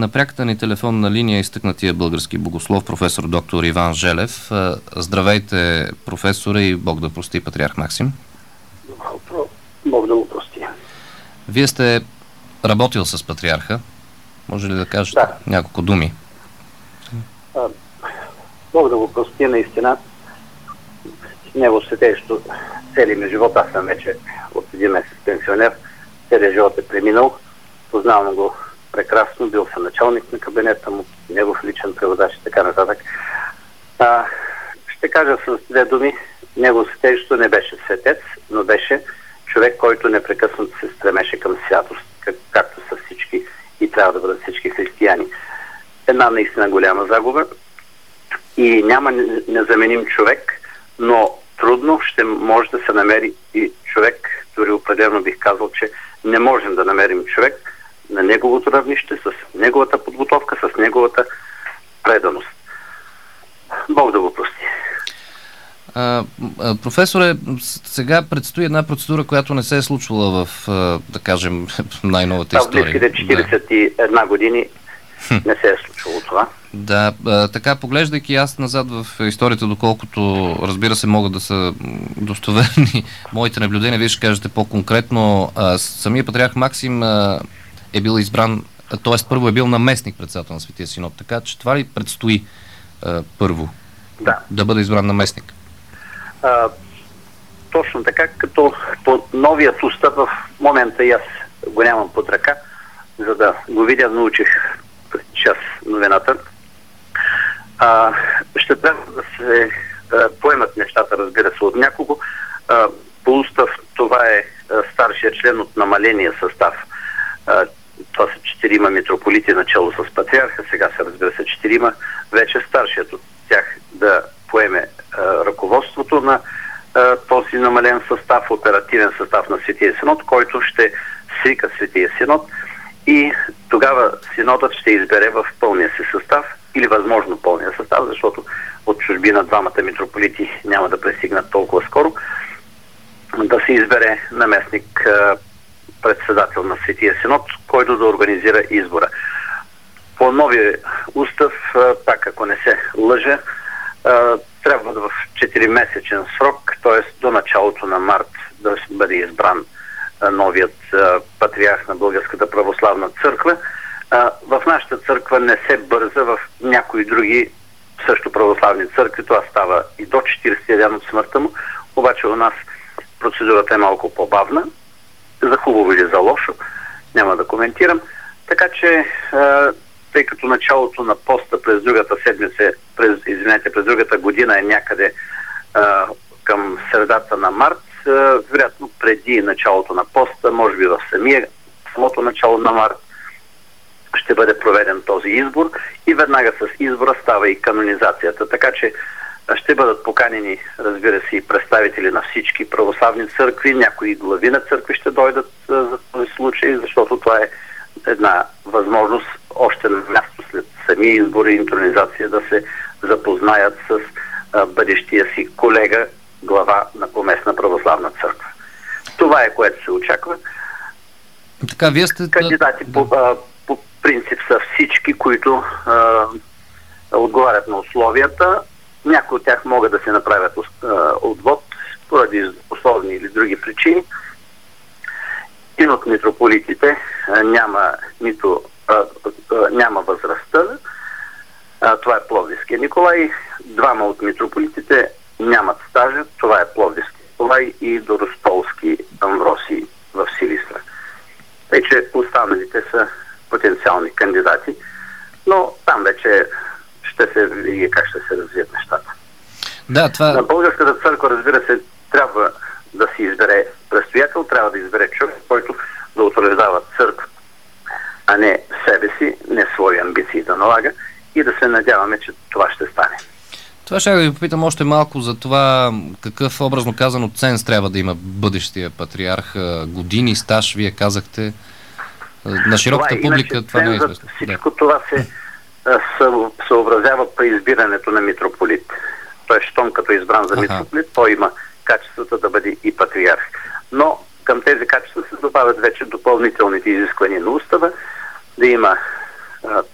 на пряката ни телефонна линия изтъкнатия български богослов, професор доктор Иван Желев. Здравейте, професоре, и Бог да прости, патриарх Максим. Бог да го прости. Вие сте работил с патриарха. Може ли да кажете няколко думи? Бог да го прости, наистина. Него светещо целият ми живот, аз съм вече от един месец пенсионер, целият живот е преминал. Познавам го прекрасно, бил съм началник на кабинета му, негов личен преводач и така нататък. Ще кажа с две думи, него светещо не беше светец, но беше човек, който непрекъснато се стремеше към святост, както са всички и трябва да бъдат всички християни. Една наистина голяма загуба и няма незаменим човек, но трудно ще може да се намери и човек, дори определено бих казал, че не можем да намерим човек на неговото равнище, с неговата подготовка, с неговата преданост. Бог да го прости. Професоре, сега предстои една процедура, която не се е случвала в, да кажем, най-новата история. В близките 41 години не се е случвало това. Да, така, поглеждайки аз назад в историята, доколкото, разбира се, могат да са достоверни моите наблюдения, вие ще кажете по-конкретно. Самия патриарх Максим е бил избран, т.е. първо е бил наместник председател на Светия Синод, така че това ли предстои първо? Да бъде избран наместник? Точно така, като по новият устав в момента и аз го нямам под ръка, за да го видя, научих през час новината. Ще трябва да се поемат нещата, разбира се, от някого. По устав това е старшия член от намаления състав. Това са 4 митрополити начало с патриарха, сега се разбира се 4, вече старшият от тях да поеме ръководството на този намален състав, оперативен състав на Светия Синод, който ще свика Светия Синод и тогава Синодът ще избере в пълния си състав или възможно пълния състав, защото от чужбина двамата митрополити няма да пристигнат толкова скоро, да се избере наместник председател на Светия Синод, който да организира избора. По новия устав, пак ако не се лъжа, трябва да в 4-месечен срок, т.е. до началото на март, да бъде избран новият патриарх на Българската православна църква. В нашата църква не се бърза, в някои други също православни църкви това става и до 40 ден от смъртта му, обаче у нас процедурата е малко по-бавна, за хубаво или за лошо, няма да коментирам. Така че, тъй като началото на поста през другата седмица, през другата година е някъде към средата на март, вероятно преди началото на поста, може би в самото начало на март, ще бъде проведен този избор и веднага с избора става и канонизацията. Така че ще бъдат поканени, разбира се, и представители на всички православни църкви, някои глави на църкви ще дойдат за този случай, защото това е една възможност още на място след самия избор и интронизация да се запознаят с бъдещия си колега, глава на поместна православна църква. Това е, което се очаква. Така, вие сте... Кандидати по принцип са всички, които отговарят на условията. Някои от тях могат да се направят отвод поради условни или други причини. Един от митрополитите няма възрастта. Това е Пловдивския Николай. Двама от митрополитите нямат стажа. Това е Пловдивски Николай и Доростолски Амвросий в Силистра. Тъй, че останалите са потенциални кандидати, но там вече ще се види как ще се развият нещата. На Българската църква, разбира се, трябва да си избере предстоятел, трябва да избере човек, който да утвърждава църква, а не себе си, не свои амбиции да налага и да се надяваме, че това ще стане. Това ще да ви попитам още малко за това какъв, образно казано, ценз трябва да има бъдещия патриарх. Години, стаж, вие казахте. На широката публика това не е известно. Всичко това се съобразява при избирането на митрополит. Той, щом като е избран за митрополит, той има качествата да бъде и патриарх. Но към тези качества се добавят вече допълнителните изисквания на устава, да има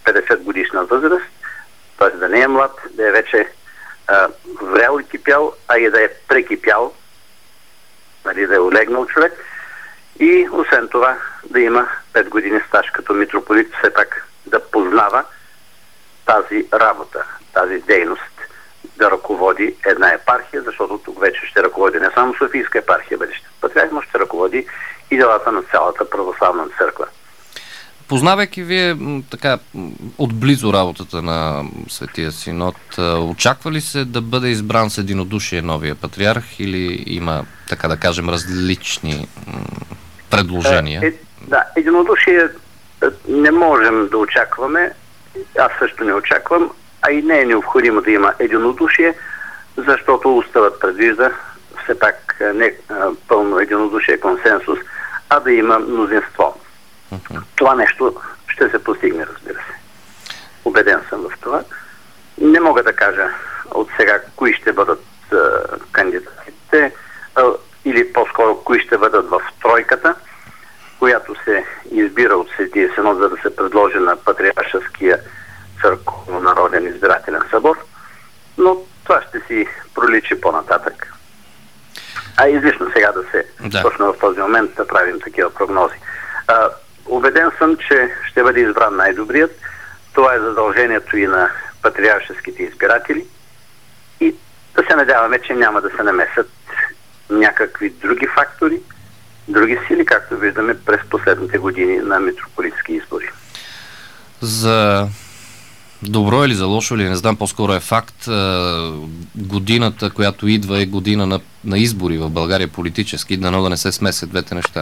50 годишна възраст, т.е. да не е млад, да е вече врял и кипял, а и да е прекипял, нали, да е олегнал човек, и освен това да има 5 години стаж като митрополит, все пак да познава тази работа, тази дейност, да ръководи една епархия, защото тук вече ще ръководи не само Софийска епархия, бъдещето патриарх, но ще ръководи и делата на цялата православна църква. Познавайки вие така отблизо работата на Светия Синод, очаква ли се да бъде избран с единодушие новия патриарх или има, така да кажем, различни предложения? Да, единодушие не можем да очакваме, аз също не очаквам, а и не е необходимо да има единодушие, защото уставът предвижда все пак не пълно единодушие, консенсус, а да има мнозинство. Това нещо ще се постигне, разбира се. Убеден съм в това. Не мога да кажа от сега кои ще бъдат кандидатите, или по-скоро кои ще бъдат в тройката, която се избира от Светия Синод, за да се предложи на Патриаршеския църковно-народен избирателен събор, но това ще си проличи по-нататък. А излишно сега да се точно в този момент да правим такива прогнози. Убеден съм, че ще бъде избран най-добрият. Това е задължението и на патриаршеските избиратели. И да се надяваме, че няма да се намесят някакви други фактори, други сили, както виждаме през последните години на митрополитски избори. За добро или за лошо или не знам, по-скоро е факт. Годината, която идва, е година на избори в България политически, дано да не се смесят двете неща.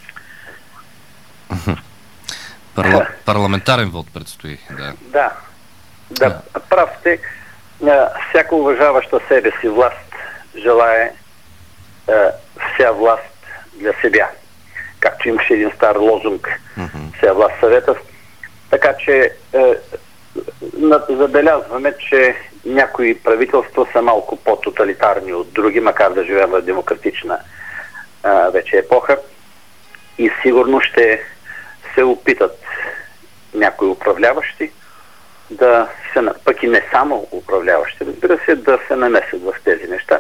Парламентарен вод предстои. Да. Прав сте. Всяка уважаваща себе си власт желае вся власт для себя. Както имаше един стар лозунг, вся власт съветът. Така че забелязваме, че някои правителства са малко по-тоталитарни от други, макар да живеем в демократична вече епоха. И сигурно ще се опитат някои управляващи да се, пък и не само управляващи, разбира се, да се намесят в тези неща.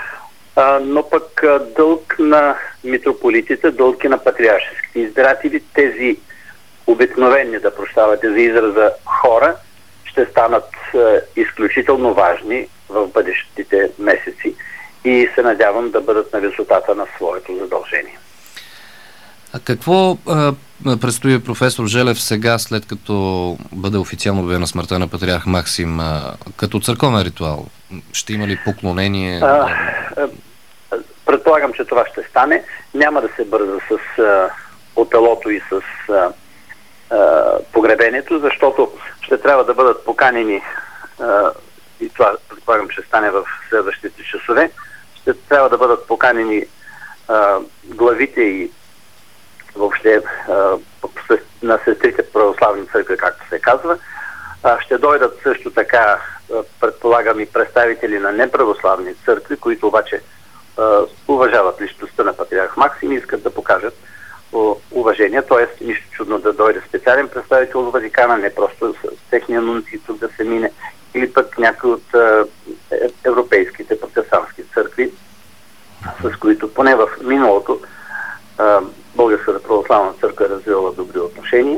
Но пък дълг на митрополитите, дълг и на патриаршеските избиратели, тези обикновени, да прощавате за израза, хора, ще станат изключително важни в бъдещите месеци и се надявам да бъдат на висотата на своето задължение. А какво предстои, професор Желев, сега, след като бъде официално обявена смъртта на патриарх Максим, като църковен ритуал? Ще има ли поклонение? Предполагам, че това ще стане. Няма да се бърза с отелото и с погребението, защото ще трябва да бъдат поканени, и това предполагам, че стане в следващите часове, ще трябва да бъдат поканени главите и въобще на сестрите православни църкви, както се казва. Ще дойдат също така, предполагам, и представители на неправославни църкви, които обаче уважават личността на патриарх Максим и искат да покажат уважение. Т.е. нищо чудно да дойде специален представител от Ватикана, не просто с техния нунци тук да се мине, или пък някои от европейските протестантски църкви, с които поне в миналото Българската православна църква е развивала добри отношения.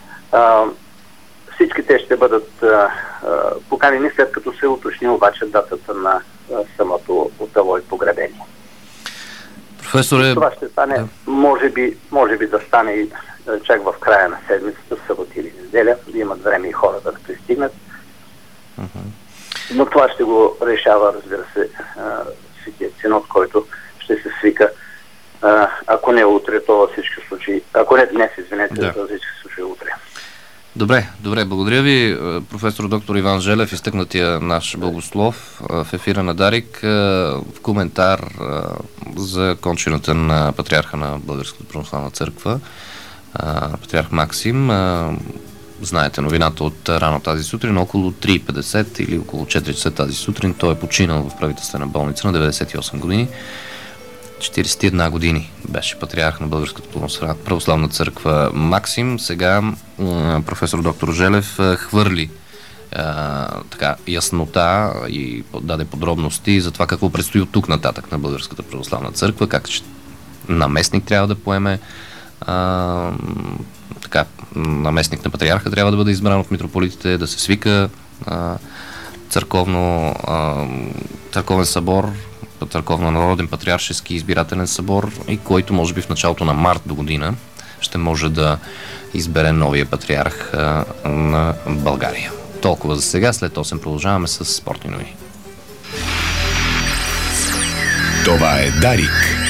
Всички те ще бъдат поканени, след като се уточни обаче датата на самото отело и погребение. Професоре... Това ще стане, може би да стане и чак в края на седмицата, събота или неделя, да имат време и хората да пристигнат. Но това ще го решава, разбира се, Светия Синод, който ще се свика, ако не утре, то във всички случаи, ако не днес, извинете, във всички случаи утре. Добре, благодаря ви, професор доктор Иван Желев, изтъкнатия наш богослов в ефира на Дарик, в коментар за кончината на патриарха на Българската православна църква, патриарх Максим. Знаете новината от рано тази сутрин, около 3:50 или около 4 часа тази сутрин. Той е починал в правителствена болница на 98 години. 41 години беше патриарх на Българската православна църква Максим. Сега професор доктор Желев хвърли яснота и даде подробности за това какво предстои от тук нататък на Българската православна църква, как наместник трябва да поеме, наместник на патриарха трябва да бъде избран от митрополитите, да се свика църковен събор, църковно-народен патриаршески избирателен събор, и който може би в началото на март до година ще може да избере новия патриарх на България. Толкова за сега, след 8 продължаваме с спортни новини. Това е Дарик.